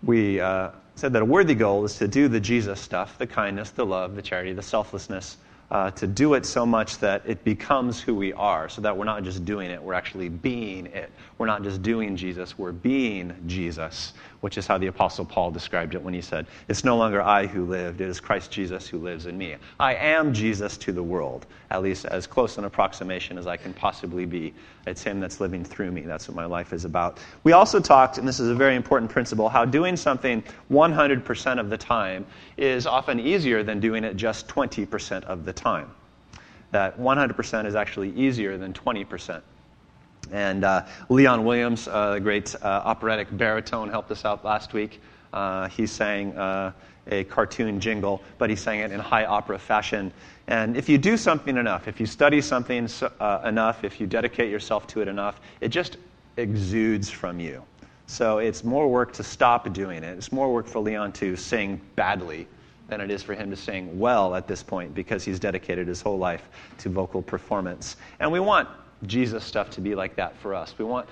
we said that a worthy goal is to do the Jesus stuff, the kindness, the love, the charity, the selflessness, to do it so much that it becomes who we are, so that we're not just doing it, we're actually being it. We're not just doing Jesus, we're being Jesus, which is how the Apostle Paul described it when he said, "It's no longer I who lived, it is Christ Jesus who lives in me." I am Jesus to the world, at least as close an approximation as I can possibly be. It's him that's living through me. That's what my life is about. We also talked, and this is a very important principle, how doing something 100% of the time is often easier than doing it just 20% of the time. That 100% is actually easier than 20%. And Leon Williams, the great operatic baritone, helped us out last week. He sang a cartoon jingle, but he sang it in high opera fashion. And if you do something enough, if you study something enough, if you dedicate yourself to it enough, it just exudes from you. So it's more work to stop doing it. It's more work for Leon to sing badly than it is for him to sing well at this point, because he's dedicated his whole life to vocal performance. And we want Jesus stuff to be like that for us. We want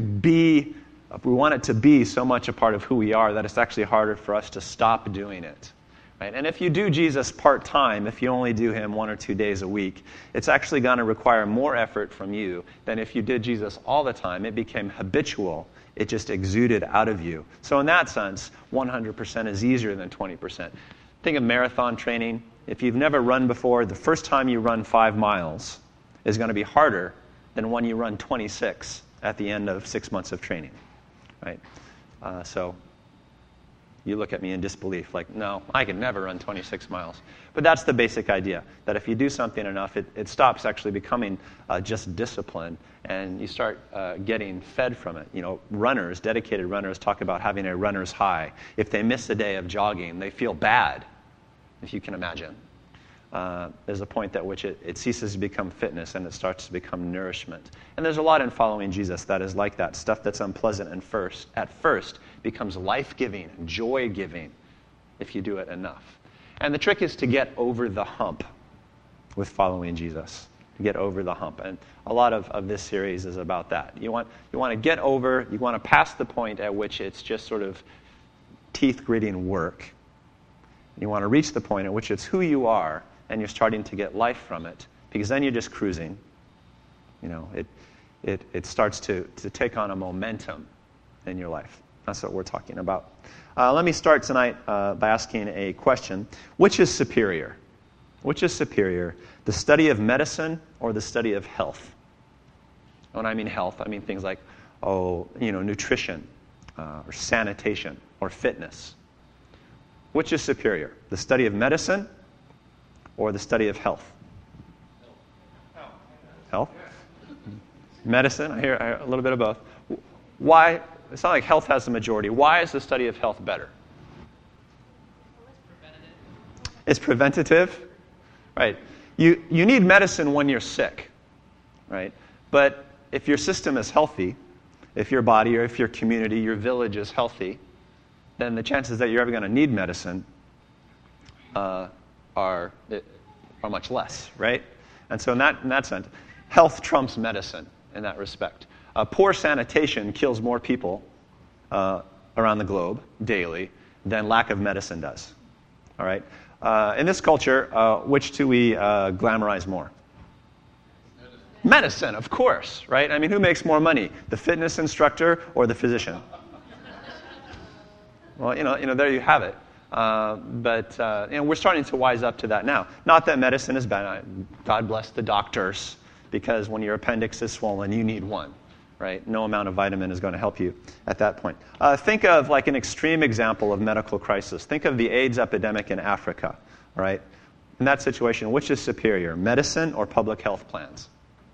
it to be so much a part of who we are that it's actually harder for us to stop doing it. Right? And if you do Jesus part-time, if you only do him 1 or 2 days a week, it's actually going to require more effort from you than if you did Jesus all the time. It became habitual. It just exuded out of you. So in that sense, 100% is easier than 20%. Think of marathon training. If you've never run before, the first time you run 5 miles is going to be harder than when you run 26 at the end of 6 months of training. Right? So you look at me in disbelief, like, no, I could never run 26 miles. But that's the basic idea, that if you do something enough, it stops actually becoming just discipline, and you start getting fed from it. You know, runners, dedicated runners, talk about having a runner's high. If they miss a day of jogging, they feel bad, if you can imagine. There's a point at which it ceases to become fitness and it starts to become nourishment. And there's a lot in following Jesus that is like that. Stuff that's unpleasant at first becomes life-giving and joy-giving if you do it enough. And the trick is to get over the hump with following Jesus, to get over the hump. And a lot of this series is about that. You want to get over, you want to pass the point at which it's just sort of teeth-gritting work. You want to reach the point at which it's who you are, and you're starting to get life from it, because then you're just cruising. You know, it starts to take on a momentum in your life. That's what we're talking about. Let me start tonight by asking a question. Which is superior? Which is superior, the study of medicine or the study of health? When I mean health, I mean things like, nutrition, or sanitation, or fitness. Which is superior, the study of medicine or the study of health? Health? Medicine? I hear a little bit of both. Why? It's not like health has the majority. Why is the study of health better? It's preventative. Right. You need medicine when you're sick. Right? But if your system is healthy, if your body or if your community, your village is healthy, then the chances that you're ever going to need medicine are much less, right? And so in that sense, health trumps medicine in that respect. Poor sanitation kills more people around the globe daily than lack of medicine does. All right? In this culture, which do we glamorize more? Medicine, of course, right? I mean, who makes more money, the fitness instructor or the physician? Well, there you have it. But we're starting to wise up to that now. Not that medicine is bad. God bless the doctors, because when your appendix is swollen, you need one, right? No amount of vitamin is going to help you at that point. Think of like an extreme example of medical crisis. Think of the AIDS epidemic in Africa, right? In that situation, which is superior, medicine or public health plans?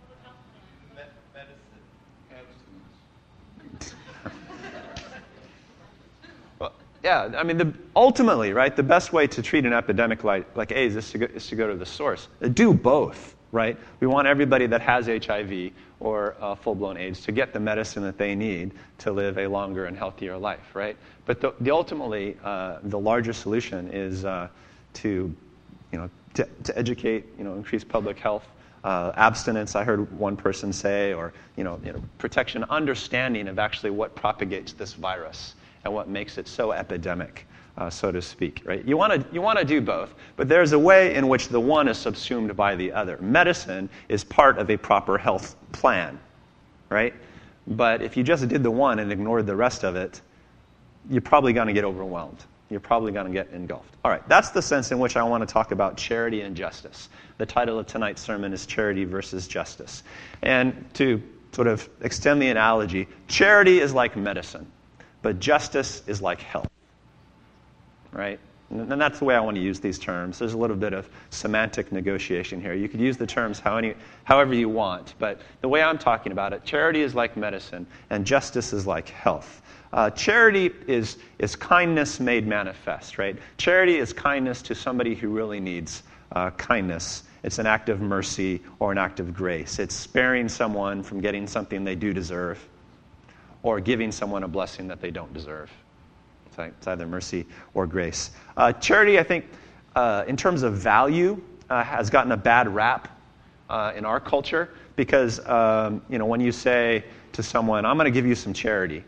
Yeah, I mean, ultimately, right, the best way to treat an epidemic like AIDS is to go to the source. Do both, right? We want everybody that has HIV or full-blown AIDS to get the medicine that they need to live a longer and healthier life, right? But ultimately, the larger solution is to educate, increase public health, abstinence. I heard one person say, or protection, understanding of actually what propagates this virus. and what makes it so epidemic, so to speak, right? You want to do both, but there's a way in which the one is subsumed by the other. Medicine is part of a proper health plan, right? But if you just did the one and ignored the rest of it, you're probably going to get overwhelmed. You're probably going to get engulfed. All right, that's the sense in which I want to talk about charity and justice. The title of tonight's sermon is Charity versus Justice. And to sort of extend the analogy, charity is like medicine, but justice is like health, right? And that's the way I want to use these terms. There's a little bit of semantic negotiation here. You could use the terms however you want, but the way I'm talking about it, charity is like medicine, and justice is like health. Charity is kindness made manifest, right? Charity is kindness to somebody who really needs kindness. It's an act of mercy or an act of grace. It's sparing someone from getting something they do deserve or giving someone a blessing that they don't deserve. It's either mercy or grace. Charity, I think, in terms of value, has gotten a bad rap in our culture because, when you say to someone, I'm going to give you some charity,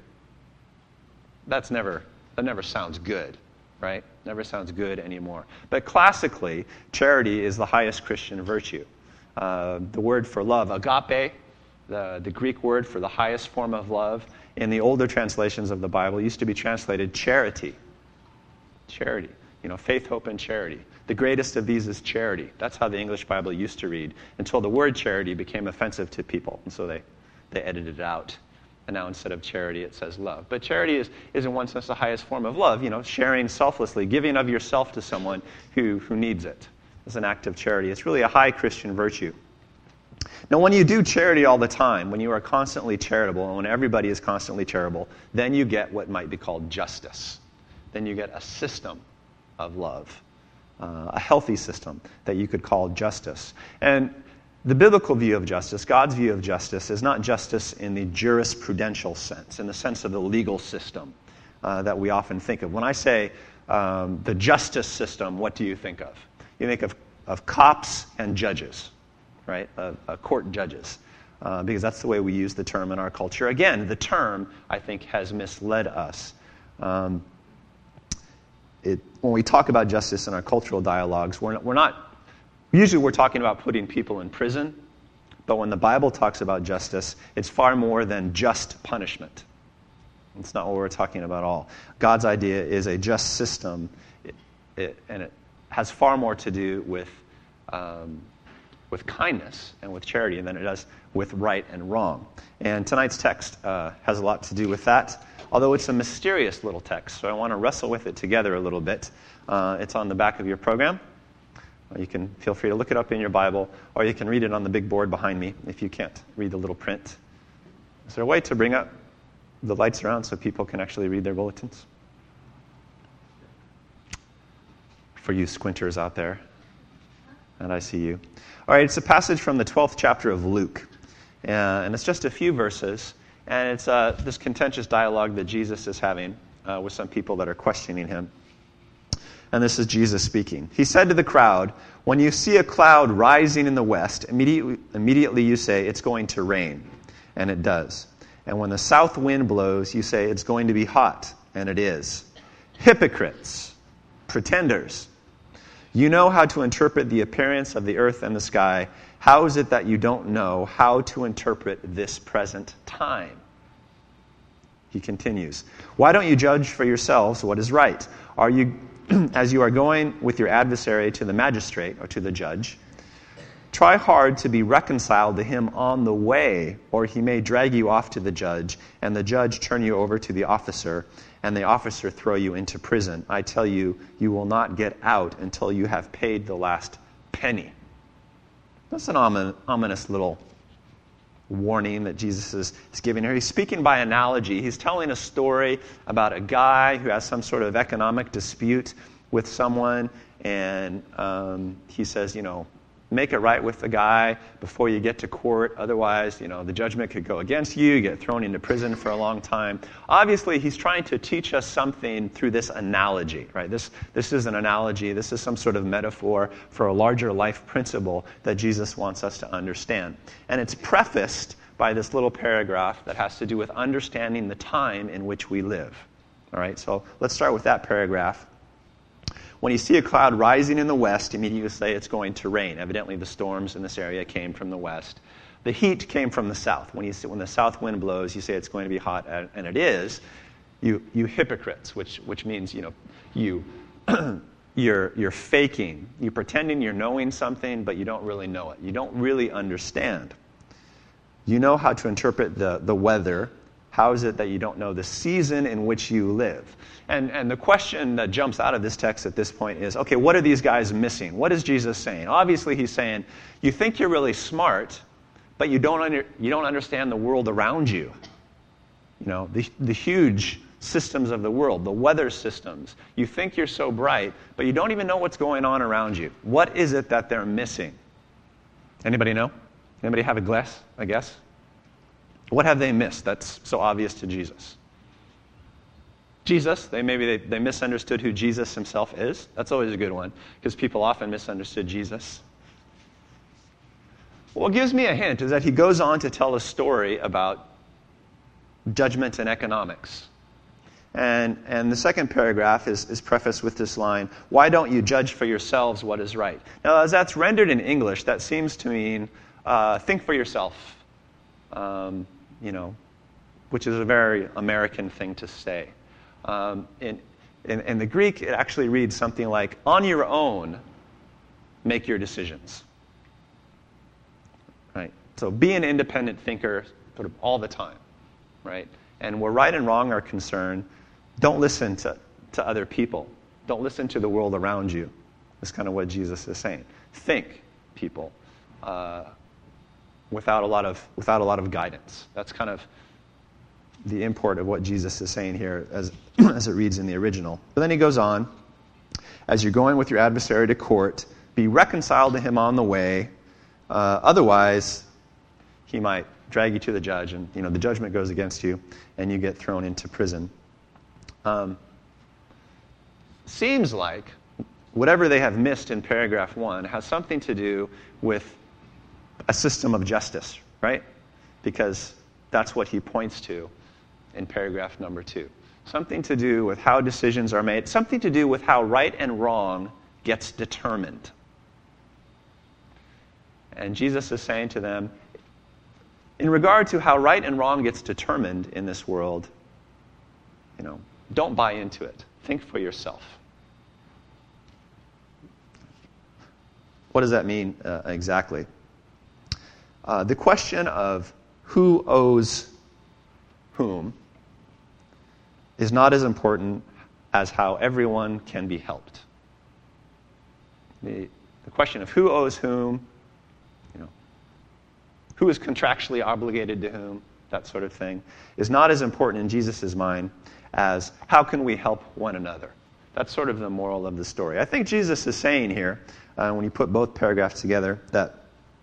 that never sounds good, right? Never sounds good anymore. But classically, charity is the highest Christian virtue. The word for love, agape, the Greek word for the highest form of love, in the older translations of the Bible used to be translated charity. Charity. Faith, hope, and charity. The greatest of these is charity. That's how the English Bible used to read until the word charity became offensive to people. And so they edited it out. And now instead of charity, it says love. But charity is in one sense the highest form of love. Sharing selflessly, giving of yourself to someone who needs it. It's an act of charity. It's really a high Christian virtue. Now, when you do charity all the time, when you are constantly charitable, and when everybody is constantly charitable, then you get what might be called justice. Then you get a system of love, a healthy system that you could call justice. And the biblical view of justice, God's view of justice, is not justice in the jurisprudential sense, in the sense of the legal system that we often think of. When I say the justice system, what do you think of? You think of cops and judges, right? Court judges, because that's the way we use the term in our culture. Again, the term, I think, has misled us. When we talk about justice in our cultural dialogues, usually we're talking about putting people in prison, but when the Bible talks about justice, it's far more than just punishment. It's not what we're talking about at all. God's idea is a just system, and it has far more to do with kindness and with charity than it does with right and wrong. And tonight's text has a lot to do with that, although it's a mysterious little text, so I want to wrestle with it together a little bit. It's on the back of your program. You can feel free to look it up in your Bible, or you can read it on the big board behind me if you can't read the little print. Is there a way to bring up the lights around so people can actually read their bulletins? For you squinters out there, and I see you. All right, it's a passage from the 12th chapter of Luke, and it's just a few verses, and it's this contentious dialogue that Jesus is having with some people that are questioning him. And this is Jesus speaking. He said to the crowd, "When you see a cloud rising in the west, immediately you say, 'It's going to rain,' and it does. And when the south wind blows, you say, 'It's going to be hot,' and it is. Hypocrites, pretenders. You know how to interpret the appearance of the earth and the sky. How is it that you don't know how to interpret this present time?" He continues, "Why don't you judge for yourselves what is right? As you are going with your adversary to the magistrate or to the judge, try hard to be reconciled to him on the way, or he may drag you off to the judge, and the judge turn you over to the officer, and the officer throw you into prison. I tell you, you will not get out until you have paid the last penny." That's an ominous little warning that Jesus is giving here. He's speaking by analogy. He's telling a story about a guy who has some sort of economic dispute with someone, and he says, make it right with the guy before you get to court. Otherwise, the judgment could go against you. You get thrown into prison for a long time. Obviously, he's trying to teach us something through this analogy, right? This is an analogy. This is some sort of metaphor for a larger life principle that Jesus wants us to understand. And it's prefaced by this little paragraph that has to do with understanding the time in which we live. All right, so let's start with that paragraph. When you see a cloud rising in the west, immediately say it's going to rain. Evidently, the storms in this area came from the west. The heat came from the south. When the south wind blows, you say it's going to be hot, and it is. You hypocrites, which means you're faking. You're pretending you're knowing something, but you don't really know it. You don't really understand. You know how to interpret the weather. How is it that you don't know the season in which you live? And the question that jumps out of this text at this point is, okay, what are these guys missing? What is Jesus saying? Obviously, he's saying, you think you're really smart, but you don't understand the world around you. The huge systems of the world, the weather systems. You think you're so bright, but you don't even know what's going on around you. What is it that they're missing? Anybody know? Anybody have a guess? What have they missed that's so obvious to Jesus? Jesus, they misunderstood who Jesus himself is. That's always a good one, because people often misunderstood Jesus. What gives me a hint is that he goes on to tell a story about judgment and economics. And the second paragraph is prefaced with this line, why don't you judge for yourselves what is right? Now, as that's rendered in English, that seems to mean think for yourself, which is a very American thing to say. In the Greek, it actually reads something like, on your own, make your decisions. Right? So be an independent thinker sort of all the time. Right? And where right and wrong are concerned, don't listen to other people. Don't listen to the world around you. That's kind of what Jesus is saying. Think, people, without a lot of guidance. That's kind of the import of what Jesus is saying here as it reads in the original. But then he goes on, as you're going with your adversary to court, be reconciled to him on the way. Otherwise, he might drag you to the judge, and the judgment goes against you, and you get thrown into prison. Seems like whatever they have missed in paragraph 1 has something to do with a system of justice, right? Because that's what he points to in paragraph number 2. Something to do with how decisions are made, something to do with how right and wrong gets determined. And Jesus is saying to them, in regard to how right and wrong gets determined in this world, don't buy into it. Think for yourself. What does that mean exactly? The question of who owes whom is not as important as how everyone can be helped. The question of who owes whom, who is contractually obligated to whom, that sort of thing, is not as important in Jesus' mind as how can we help one another. That's sort of the moral of the story. I think Jesus is saying here, when you put both paragraphs together, that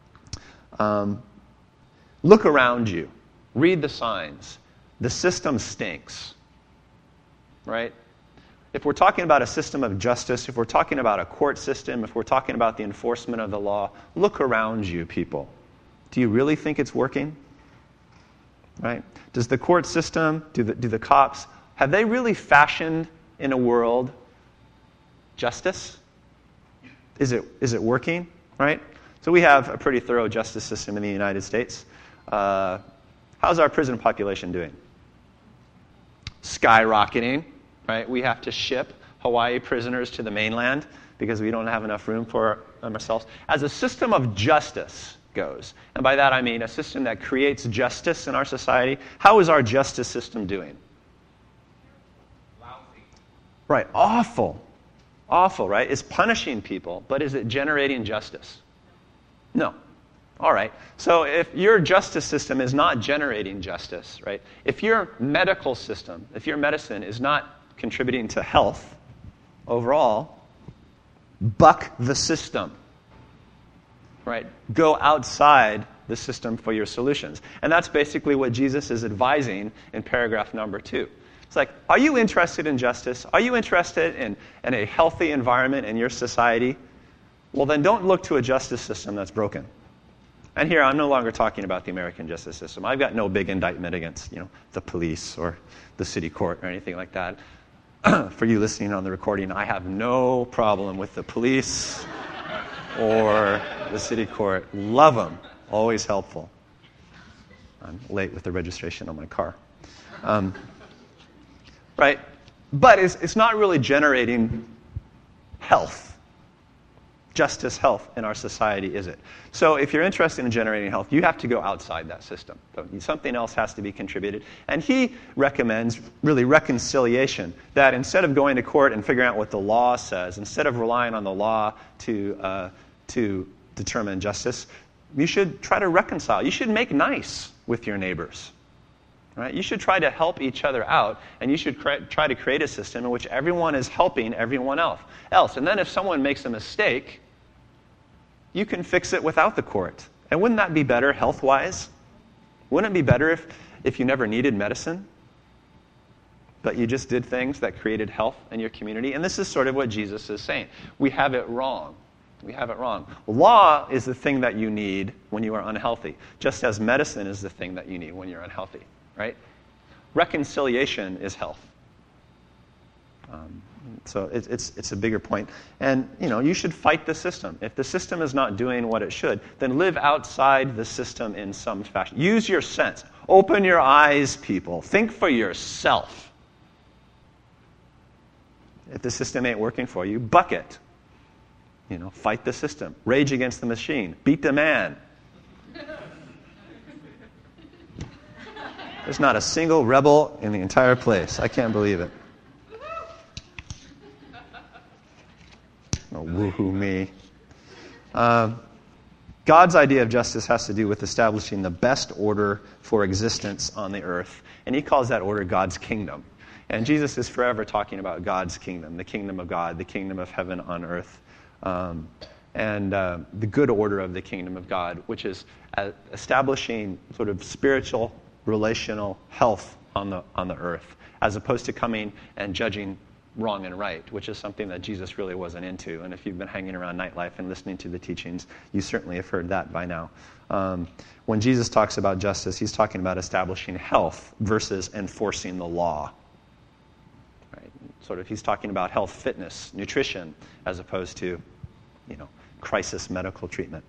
look around you, read the signs. The system stinks, right? If we're talking about a system of justice, if we're talking about a court system, if we're talking about the enforcement of the law, look around you, people. Do you really think it's working? Right? Does the court system, do the cops, have they really fashioned in a world justice? Is it working? Right? So we have a pretty thorough justice system in the United States. How's our prison population doing? Skyrocketing. Right? We have to ship Hawaii prisoners to the mainland because we don't have enough room for them ourselves. As a system of justice goes, and by that I mean a system that creates justice in our society, how is our justice system doing? Lousy. Right, awful, right? It's punishing people, but is it generating justice? No. All right, so if your justice system is not generating justice, right? If your medical system, if your medicine is not contributing to health overall, buck the system. Right? Go outside the system for your solutions. And that's basically what Jesus is advising in paragraph number 2. It's like, are you interested in justice? Are you interested in a healthy environment in your society? Well, then don't look to a justice system that's broken. And here, I'm no longer talking about the American justice system. I've got no big indictment against, the police or the city court or anything like that. for you listening on the recording, I have no problem with the police or the city court. Love them. Always helpful. I'm late with the registration on my car. Right? But it's not really generating health. Justice, health in our society, is it? So if you're interested in generating health, you have to go outside that system. Something else has to be contributed. And he recommends really reconciliation, that instead of going to court and figuring out what the law says, instead of relying on the law to determine justice, you should try to reconcile. You should make nice with your neighbors. Right? You should try to help each other out, and you should try to create a system in which everyone is helping everyone else. And then if someone makes a mistake, you can fix it without the court. And wouldn't that be better health-wise? Wouldn't it be better if you never needed medicine, but you just did things that created health in your community? And this is sort of what Jesus is saying. We have it wrong. We have it wrong. Law is the thing that you need when you are unhealthy, just as medicine is the thing that you need when you're unhealthy. Right? Reconciliation is health. So it's a bigger point. And, you should fight the system. If the system is not doing what it should, then live outside the system in some fashion. Use your sense. Open your eyes, people. Think for yourself. If the system ain't working for you, buck it. Fight the system. Rage against the machine. Beat the man. There's not a single rebel in the entire place. I can't believe it. Oh, woohoo me. God's idea of justice has to do with establishing the best order for existence on the earth. And he calls that order God's kingdom. And Jesus is forever talking about God's kingdom, the kingdom of God, the kingdom of heaven on earth. And the good order of the kingdom of God, which is establishing sort of spiritual, relational health on the earth, as opposed to coming and judging wrong and right, which is something that Jesus really wasn't into. And if you've been hanging around Nightlife and listening to the teachings, you certainly have heard that by now. When Jesus talks about justice, he's talking about establishing health versus enforcing the law. Right? Sort of, he's talking about health, fitness, nutrition, as opposed to, crisis medical treatment.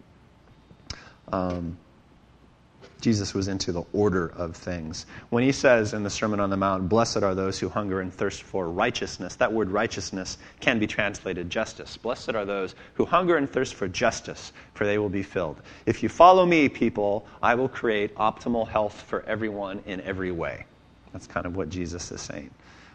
Jesus was into the order of things. When he says in the Sermon on the Mount, "Blessed are those who hunger and thirst for righteousness," that word righteousness can be translated justice. Blessed are those who hunger and thirst for justice, for they will be filled. If you follow me, people, I will create optimal health for everyone in every way. That's kind of what Jesus is saying.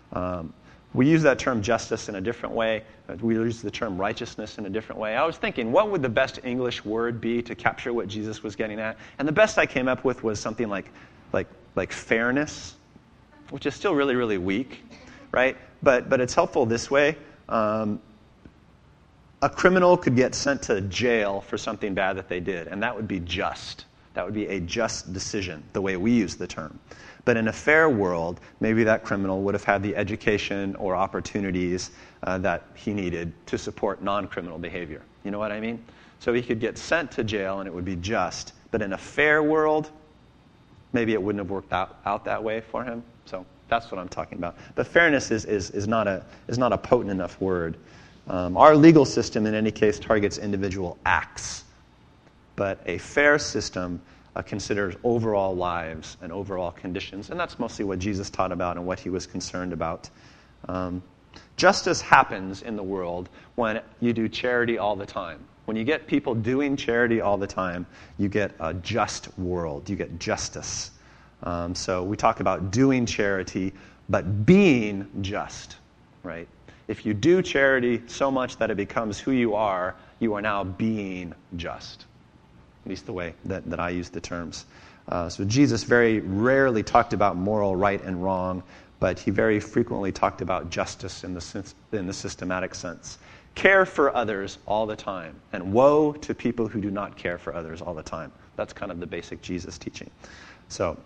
We use that term justice in a different way. We use the term righteousness in a different way. I was thinking, what would the best English word be to capture what Jesus was getting at? And the best I came up with was something like fairness, which is still really, really weak, right? But it's helpful this way. A criminal could get sent to jail for something bad that they did, and that would be just. That would be a just decision, the way we use the term. But in a fair world, maybe that criminal would have had the education or opportunities that he needed to support non-criminal behavior. You know what I mean? So he could get sent to jail and it would be just. But in a fair world, maybe it wouldn't have worked out that way for him. So that's what I'm talking about. But fairness is not a potent enough word. Our legal system, in any case, targets individual acts. But a fair system considers overall lives and overall conditions. And that's mostly what Jesus taught about and what he was concerned about. Justice happens in the world when you do charity all the time. When you get people doing charity all the time, you get a just world. You get justice. So we talk about doing charity, but being just, right? If you do charity so much that it becomes who you are now being just. At least the way that I use the terms. So Jesus very rarely talked about moral right and wrong, but he very frequently talked about justice in the systematic sense. Care for others all the time, and woe to people who do not care for others all the time. That's kind of the basic Jesus teaching. So,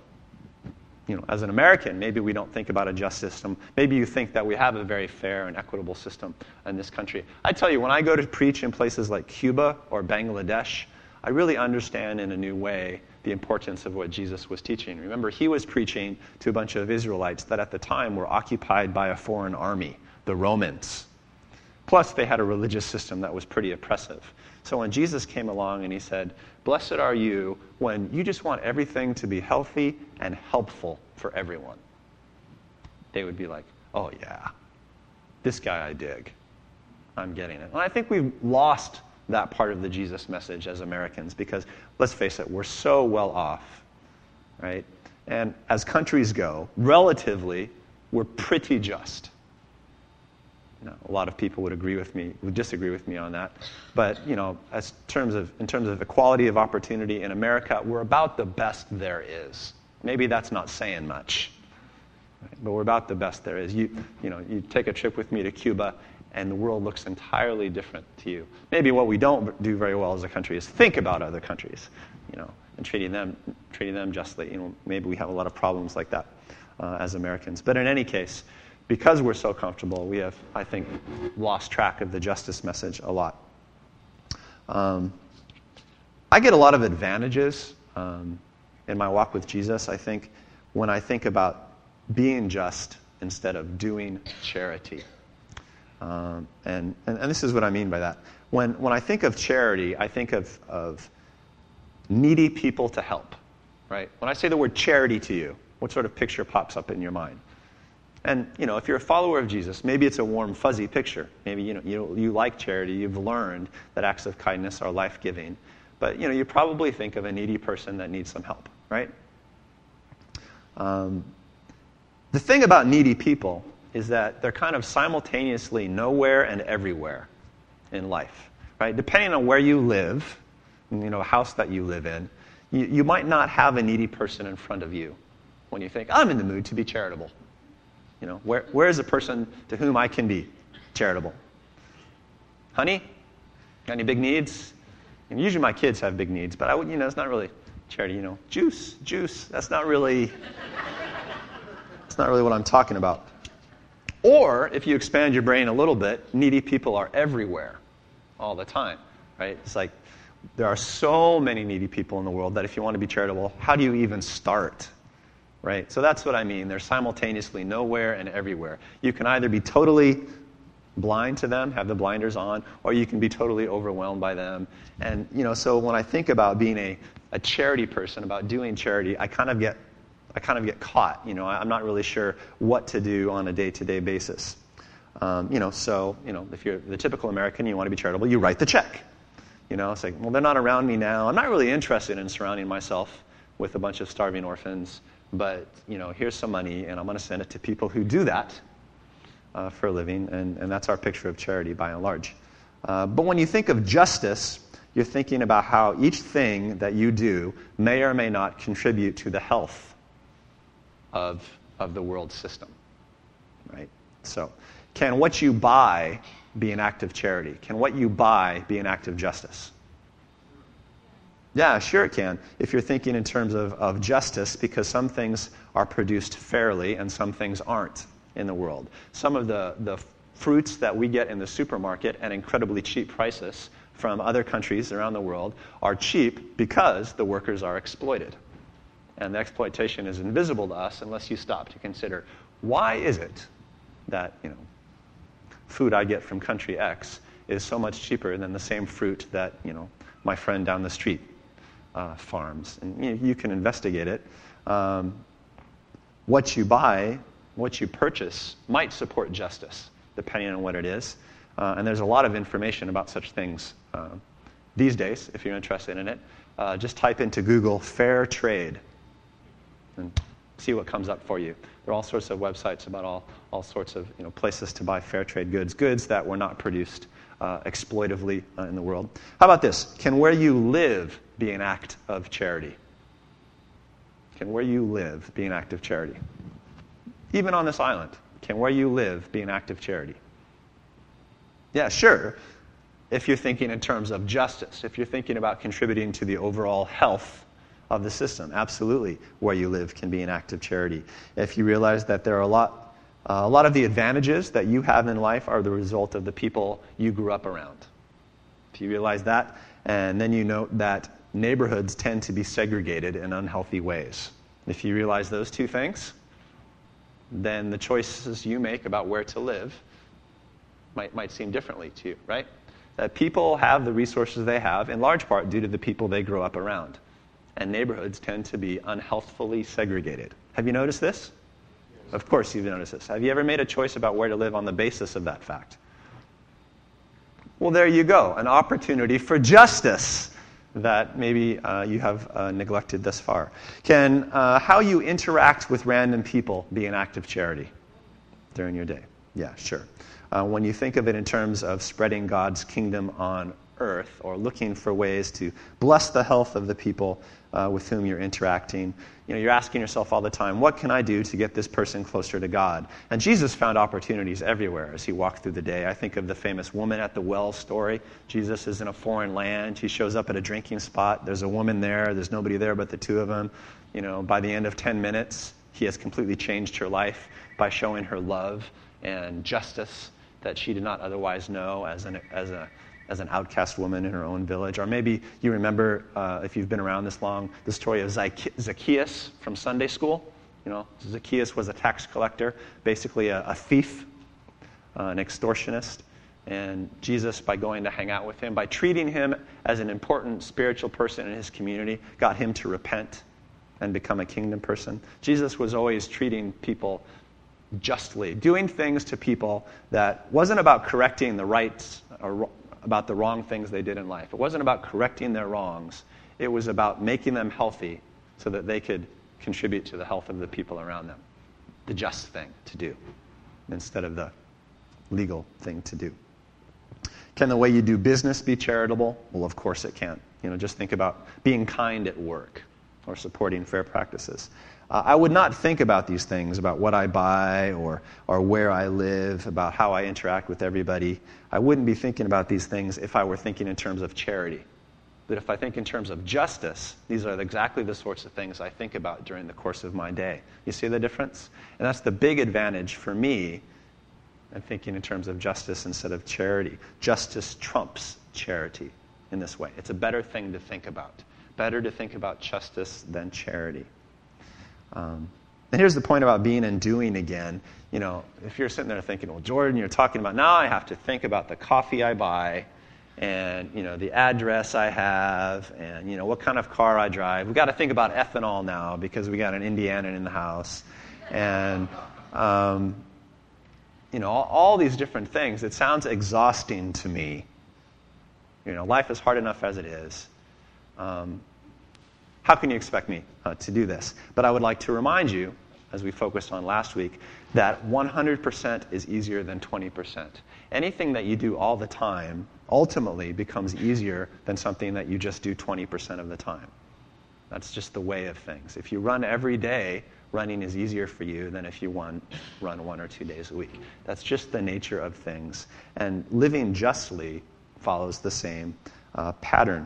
as an American, maybe we don't think about a just system. Maybe you think that we have a very fair and equitable system in this country. I tell you, when I go to preach in places like Cuba or Bangladesh, I really understand in a new way the importance of what Jesus was teaching. Remember, he was preaching to a bunch of Israelites that at the time were occupied by a foreign army. the Romans. Plus, they had a religious system that was pretty oppressive. So when Jesus came along and he said, blessed are you when you just want everything to be healthy and helpful for everyone, they would be like, oh yeah, this guy I dig. I'm getting it. And I think we've lost that part of the Jesus message as Americans because, let's face it, we're so well off, right? And as countries go, relatively, we're pretty just. A lot of people would disagree with me on that. But, in terms of equality of opportunity in America, we're about the best there is. Maybe that's not saying much, right? But we're about the best there is. You take a trip with me to Cuba, and the world looks entirely different to you. Maybe what we don't do very well as a country is think about other countries, and treating them justly. Maybe we have a lot of problems like that as Americans. But in any case, because we're so comfortable, we have, I think, lost track of the justice message a lot. I get a lot of advantages in my walk with Jesus, I think, when I think about being just instead of doing charity. And this is what I mean by that. When I think of charity, I think of needy people to help, right? When I say the word charity to you, what sort of picture pops up in your mind? And, if you're a follower of Jesus, maybe it's a warm, fuzzy picture. Maybe, you like charity. You've learned that acts of kindness are life-giving. But, you probably think of a needy person that needs some help, right? The thing about needy people is that they're kind of simultaneously nowhere and everywhere in life, right? Depending on where you live, a house that you live in, you might not have a needy person in front of you when you think, I'm in the mood to be charitable. Where is a person to whom I can be charitable? Honey, got any big needs? And usually my kids have big needs, but it's not really charity. Juice. That's not really what I'm talking about. Or if you expand your brain a little bit, needy people are everywhere, all the time, right? It's like there are so many needy people in the world that if you want to be charitable, how do you even start? Right? So that's what I mean. They're simultaneously nowhere and everywhere. You can either be totally blind to them, have the blinders on, or you can be totally overwhelmed by them. And, so when I think about being a charity person, about doing charity, I kind of get caught. I'm not really sure what to do on a day-to-day basis. If you're the typical American, you want to be charitable, you write the check. It's like, well, they're not around me now. I'm not really interested in surrounding myself with a bunch of starving orphans. But, here's some money, and I'm going to send it to people who do that for a living, and that's our picture of charity by and large. But when you think of justice, you're thinking about how each thing that you do may or may not contribute to the health of the world system, right? So, can what you buy be an act of charity? Can what you buy be an act of justice? Yeah, sure it can, if you're thinking in terms of justice, because some things are produced fairly and some things aren't in the world. Some of the fruits that we get in the supermarket at incredibly cheap prices from other countries around the world are cheap because the workers are exploited. And the exploitation is invisible to us unless you stop to consider, why is it that, food I get from country X is so much cheaper than the same fruit that, my friend down the street farms. And you can investigate it. What you buy, what you purchase, might support justice, depending on what it is. And there's a lot of information about such things these days, if you're interested in it. Just type into Google fair trade and see what comes up for you. There are all sorts of websites about all sorts of places to buy fair trade goods that were not produced exploitively in the world. How about this? Can where you live be an act of charity? Can where you live be an act of charity? Even on this island, can where you live be an act of charity? Yeah, sure. If you're thinking in terms of justice, if you're thinking about contributing to the overall health of the system, absolutely, where you live can be an act of charity. If you realize that there are a lot of the advantages that you have in life are the result of the people you grew up around. If you realize that, and then you note that neighborhoods tend to be segregated in unhealthy ways. If you realize those two things, then the choices you make about where to live might seem differently to you, right? That people have the resources they have in large part due to the people they grow up around. And neighborhoods tend to be unhealthfully segregated. Have you noticed this? Yes. Of course you've noticed this. Have you ever made a choice about where to live on the basis of that fact? Well, there you go, an opportunity for justice that maybe you have neglected thus far. Can how you interact with random people be an act of charity during your day? Yeah, sure. When you think of it in terms of spreading God's kingdom on earth or looking for ways to bless the health of the people with whom you're interacting, you're asking yourself all the time, what can I do to get this person closer to God? And Jesus found opportunities everywhere as he walked through the day. I think of the famous woman at the well story. Jesus is in a foreign land. He shows up at a drinking spot. There's a woman there. There's nobody there but the two of them. By the end of 10 minutes, he has completely changed her life by showing her love and justice that she did not otherwise know as an outcast woman in her own village. Or maybe you remember, if you've been around this long, the story of Zacchaeus from Sunday school. Zacchaeus was a tax collector, basically a thief, an extortionist. And Jesus, by going to hang out with him, by treating him as an important spiritual person in his community, got him to repent and become a kingdom person. Jesus was always treating people justly, doing things to people that wasn't about correcting the rights or about the wrong things they did in life. It wasn't about correcting their wrongs. It was about making them healthy so that they could contribute to the health of the people around them. The just thing to do instead of the legal thing to do. Can the way you do business be charitable? Well, of course it can. Just think about being kind at work or supporting fair practices. I would not think about these things, about what I buy or where I live, about how I interact with everybody. I wouldn't be thinking about these things if I were thinking in terms of charity. But if I think in terms of justice, these are exactly the sorts of things I think about during the course of my day. You see the difference? And that's the big advantage for me in thinking in terms of justice instead of charity. Justice trumps charity in this way. It's a better thing to think about. Better to think about justice than charity. And here's the point about being and doing again. If you're sitting there thinking, well, Jordan, you're talking about now I have to think about the coffee I buy and, the address I have and, what kind of car I drive. We've got to think about ethanol now because we got an Indianan in the house. And, all these different things. It sounds exhausting to me. Life is hard enough as it is. How can you expect me to do this? But I would like to remind you, as we focused on last week, that 100% is easier than 20%. Anything that you do all the time ultimately becomes easier than something that you just do 20% of the time. That's just the way of things. If you run every day, running is easier for you than if you run 1 or 2 days a week. That's just the nature of things. And living justly follows the same pattern.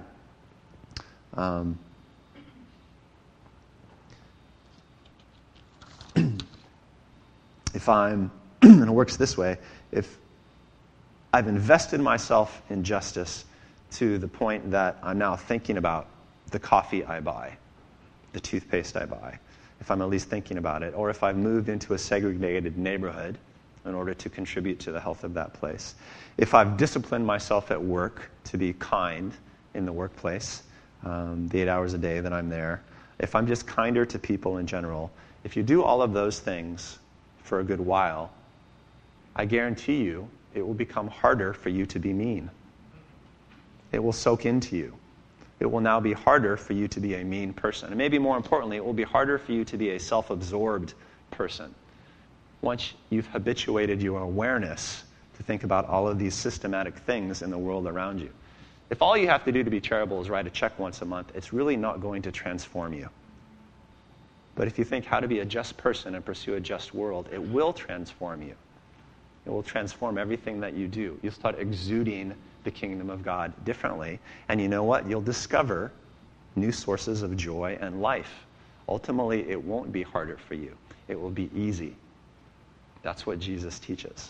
If I'm, and it works this way, if I've invested myself in justice to the point that I'm now thinking about the coffee I buy, the toothpaste I buy, if I'm at least thinking about it, or if I've moved into a segregated neighborhood in order to contribute to the health of that place, if I've disciplined myself at work to be kind in the workplace, the 8 hours a day that I'm there, if I'm just kinder to people in general, if you do all of those things for a good while, I guarantee you it will become harder for you to be mean. It will soak into you. It will now be harder for you to be a mean person. And maybe more importantly, it will be harder for you to be a self-absorbed person. Once you've habituated your awareness to think about all of these systematic things in the world around you. If all you have to do to be charitable is write a check once a month, it's really not going to transform you. But if you think how to be a just person and pursue a just world, it will transform you. It will transform everything that you do. You'll start exuding the kingdom of God differently. And you know what? You'll discover new sources of joy and life. Ultimately, it won't be harder for you. It will be easy. That's what Jesus teaches.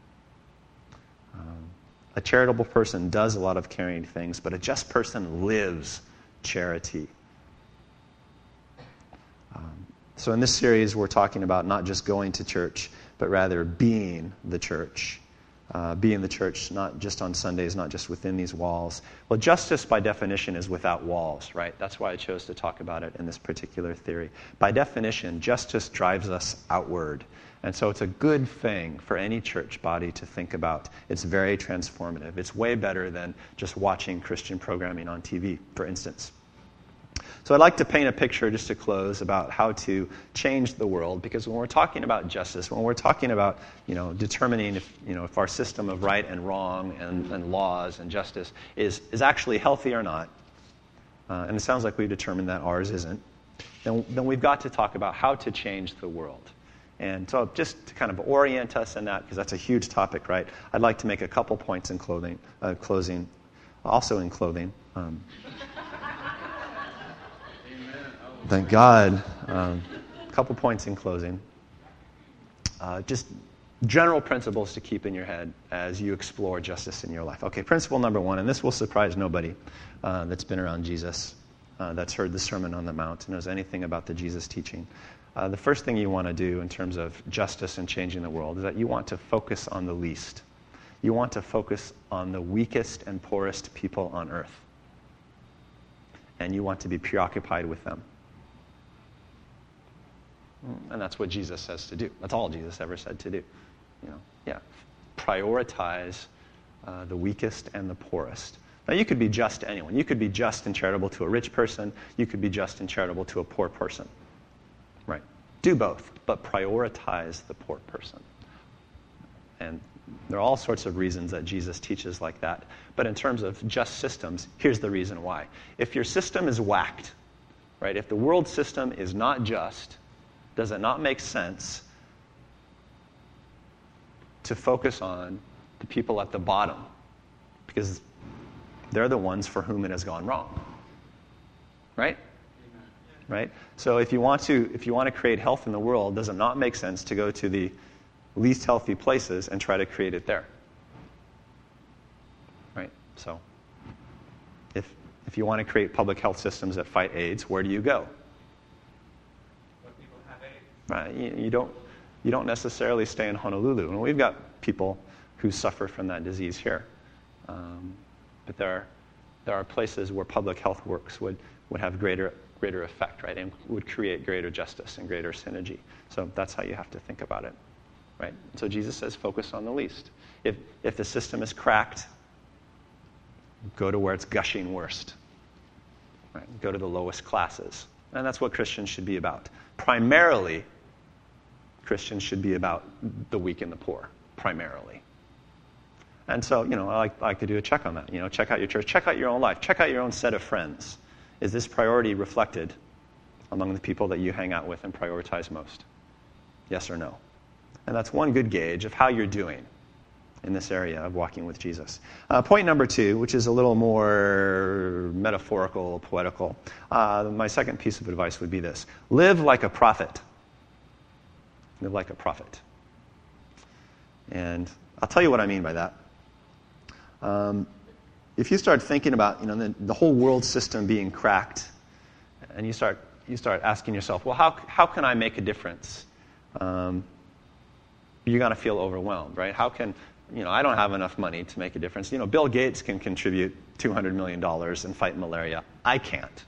A charitable person does a lot of caring things, but a just person lives charity. So in this series, we're talking about not just going to church, but rather being the church. be in the church, not just on Sundays, not just within these walls. Well, justice by definition is without walls, right? That's why I chose to talk about it in this particular theory. By definition, justice drives us outward. And so it's a good thing for any church body to think about. It's very transformative. It's way better than just watching Christian programming on TV, for instance. So I'd like to paint a picture, just to close, about how to change the world, because when we're talking about justice, when we're talking about determining if our system of right and wrong and laws and justice is actually healthy or not, and it sounds like we've determined that ours isn't, then we've got to talk about how to change the world. And so just to kind of orient us in that, because that's a huge topic, right, I'd like to make a couple points in closing, also in clothing. Thank God. A couple points in closing. Just general principles to keep in your head as you explore justice in your life. Okay, principle number one, and this will surprise nobody that's been around Jesus, that's heard the Sermon on the Mount, knows anything about the Jesus teaching. The first thing you want to do in terms of justice and changing the world is that you want to focus on the least. You want to focus on the weakest and poorest people on earth. And you want to be preoccupied with them. And that's what Jesus says to do. That's all Jesus ever said to do. Prioritize the weakest and the poorest. Now, you could be just to anyone. You could be just and charitable to a rich person. You could be just and charitable to a poor person. Right. Do both, but prioritize the poor person. And there are all sorts of reasons that Jesus teaches like that. But in terms of just systems, here's the reason why. If your system is whacked, right, if the world system is not just, does it not make sense to focus on the people at the bottom? Because they're the ones for whom it has gone wrong. Right? Right? So if you want to create health in the world, does it not make sense to go to the least healthy places and try to create it there? Right? So if you want to create public health systems that fight AIDS, where do you go? Right? You don't necessarily stay in Honolulu. And we've got people who suffer from that disease here. But there are places where public health works would have greater effect, right? And would create greater justice and greater synergy. So that's how you have to think about it. Right? So Jesus says focus on the least. If the system is cracked, go to where it's gushing worst. Right? Go to the lowest classes. And that's what Christians should be about. Primarily, Christians should be about the weak and the poor, primarily. And so, I like to do a check on that. Check out your church, check out your own life, check out your own set of friends. Is this priority reflected among the people that you hang out with and prioritize most? Yes or no? And that's one good gauge of how you're doing in this area of walking with Jesus. Point number two, which is a little more metaphorical, poetical. My second piece of advice would be this. Live like a prophet. Live like a prophet. And I'll tell you what I mean by that. If you start thinking about the whole world system being cracked, and you start asking yourself, well, how can I make a difference? You're going to feel overwhelmed, right? How can I don't have enough money to make a difference. Bill Gates can contribute $200 million and fight malaria. I can't.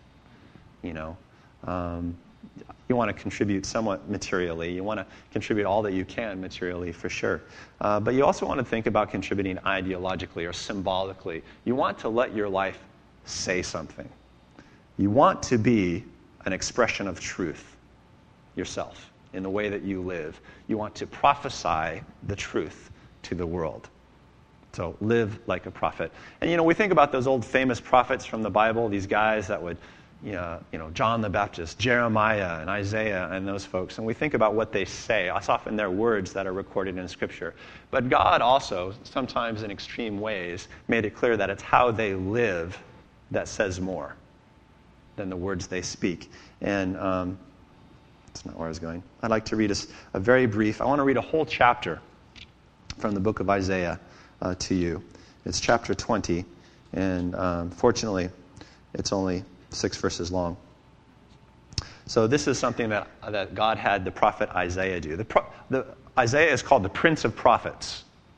You want to contribute somewhat materially. You want to contribute all that you can materially, for sure. But you also want to think about contributing ideologically or symbolically. You want to let your life say something. You want to be an expression of truth yourself in the way that you live. You want to prophesy the truth to the world. So live like a prophet. And we think about those old famous prophets from the Bible, these guys that would John the Baptist, Jeremiah, and Isaiah, and those folks. And we think about what they say. It's often their words that are recorded in Scripture. But God also, sometimes in extreme ways, made it clear that it's how they live that says more than the words they speak. And that's not where I was going. I'd like to read a very brief, I want to read a whole chapter from the book of Isaiah to you. It's chapter 20, and fortunately, it's only 6 verses long. So this is something that God had the prophet Isaiah do. Isaiah is called the Prince of Prophets.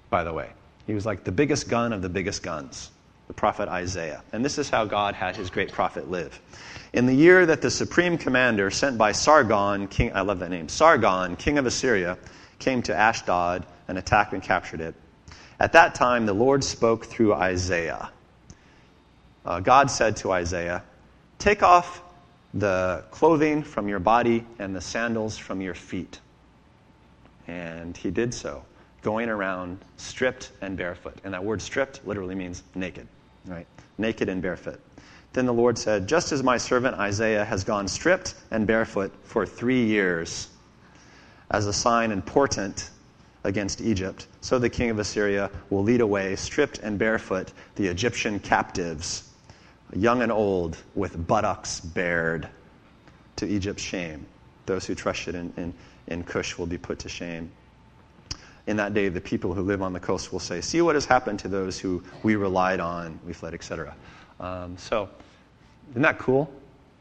by the way. He was like the biggest gun of the biggest guns, the prophet Isaiah. And this is how God had his great prophet live. In the year that the supreme commander sent by Sargon, king, I love that name, Sargon, king of Assyria, came to Ashdod and attacked and captured it. At that time, the Lord spoke through Isaiah. God said to Isaiah, "Take off the clothing from your body and the sandals from your feet." And he did so, going around stripped and barefoot. And that word stripped literally means naked, right? Naked and barefoot. Then the Lord said, "Just as my servant Isaiah has gone stripped and barefoot for 3 years as a sign and portent against Egypt, so the king of Assyria will lead away, stripped and barefoot, the Egyptian captives, young and old, with buttocks bared, to Egypt's shame. Those who trusted in Cush will be put to shame. In that day, the people who live on the coast will say, 'See what has happened to those who we relied on, we fled,'" etc. So, isn't that cool?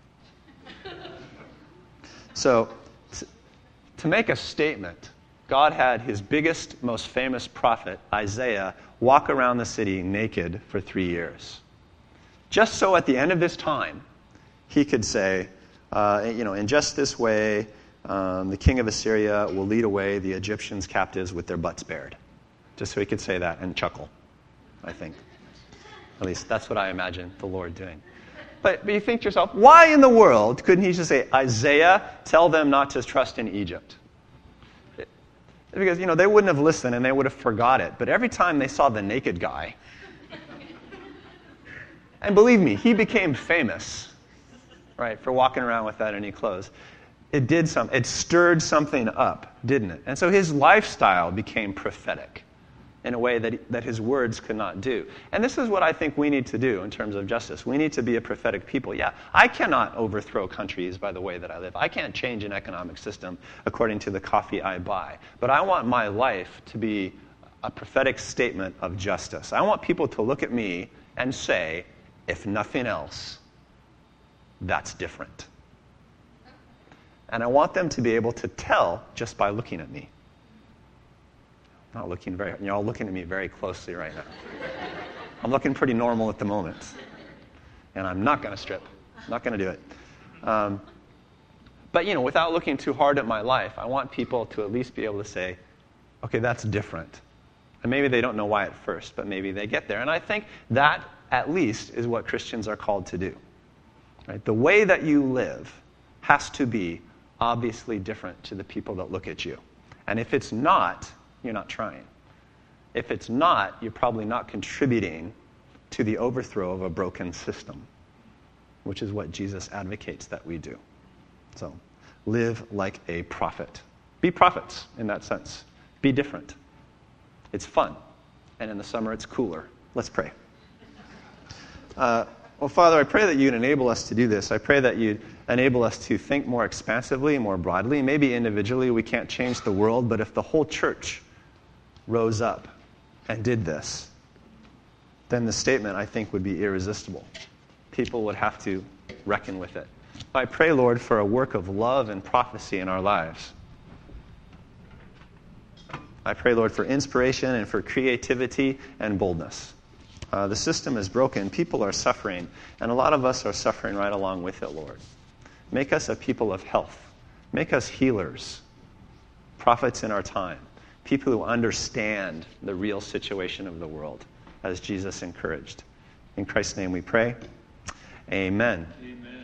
So, to make a statement, God had his biggest, most famous prophet, Isaiah, walk around the city naked for 3 years. Just so at the end of this time, he could say, in just this way, the king of Assyria will lead away the Egyptians captives with their butts bared. Just so he could say that and chuckle, I think. At least that's what I imagine the Lord doing. But you think to yourself, why in the world couldn't he just say, "Isaiah, tell them not to trust in Egypt"? Because, they wouldn't have listened and they would have forgot it. But every time they saw the naked guy, and believe me, he became famous, right, for walking around without any clothes. It stirred something up, didn't it? And so his lifestyle became prophetic in a way that his words could not do. And this is what I think we need to do in terms of justice. We need to be a prophetic people. Yeah, I cannot overthrow countries by the way that I live. I can't change an economic system according to the coffee I buy. But I want my life to be a prophetic statement of justice. I want people to look at me and say, if nothing else, that's different. And I want them to be able to tell just by looking at me. You're all looking at me very closely right now. I'm looking pretty normal at the moment. And I'm not going to strip. I'm not going to do it. But, without looking too hard at my life, I want people to at least be able to say, okay, that's different. And maybe they don't know why at first, but maybe they get there. And I think that, at least, is what Christians are called to do. Right? The way that you live has to be obviously different to the people that look at you. And if it's not, you're not trying. If it's not, you're probably not contributing to the overthrow of a broken system, which is what Jesus advocates that we do. So, live like a prophet. Be prophets in that sense. Be different. It's fun. And in the summer, it's cooler. Let's pray. Well, Father, I pray that you'd enable us to do this. I pray that you'd enable us to think more expansively, more broadly. Maybe individually we can't change the world, but if the whole church rose up and did this, then the statement, I think, would be irresistible. People would have to reckon with it. I pray, Lord, for a work of love and prophecy in our lives. I pray, Lord, for inspiration and for creativity and boldness. The system is broken. People are suffering. And a lot of us are suffering right along with it, Lord. Make us a people of health. Make us healers, prophets in our time, people who understand the real situation of the world, as Jesus encouraged. In Christ's name we pray. Amen. Amen.